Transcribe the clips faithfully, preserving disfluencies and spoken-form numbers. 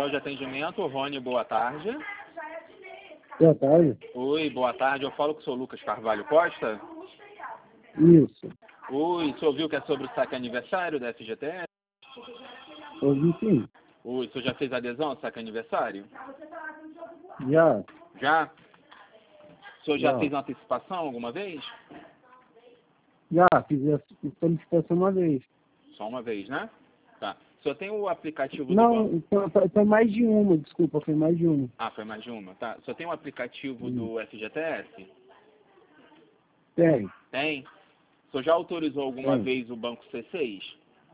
de atendimento, Rony, boa tarde. Boa tarde. Oi, boa tarde. Eu falo com o senhor Lucas Carvalho Costa. Isso. Oi, o senhor viu que é sobre o saque aniversário da F G T S? Ouvi sim. Oi, o senhor já fez adesão ao saque aniversário? Já. Já? O senhor já Já. fez uma antecipação alguma vez? Já, fiz a solicitação uma vez. Só uma vez, né? Tá. O senhor tem o aplicativo do Não, banco? foi, foi- foi mais de uma, desculpa, foi mais de uma. Ah, foi mais de uma. Tá. O senhor tem o aplicativo Hum. do F G T S? Tem, Tem. O senhor já autorizou alguma tem. vez o banco C seis?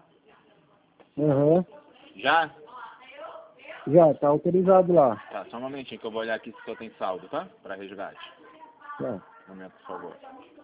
Aham. Já? Já, tá autorizado lá. Tá, só um momentinho que eu vou olhar aqui se o senhor tem saldo, tá? Para resgate. Tá. Um momento, por favor.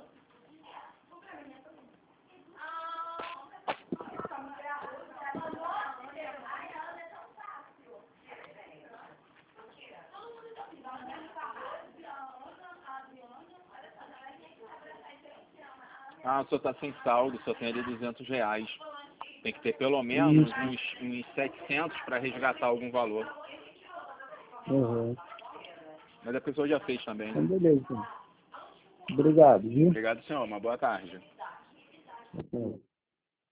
Ah, o senhor está sem saldo, o senhor tem ali duzentos reais. Tem que ter pelo menos Isso. uns, uns setecentos para resgatar algum valor. Aham. Mas a pessoa já fez também, Então, né? beleza. Então. Obrigado, viu? Obrigado, senhor. Uma boa tarde. Até.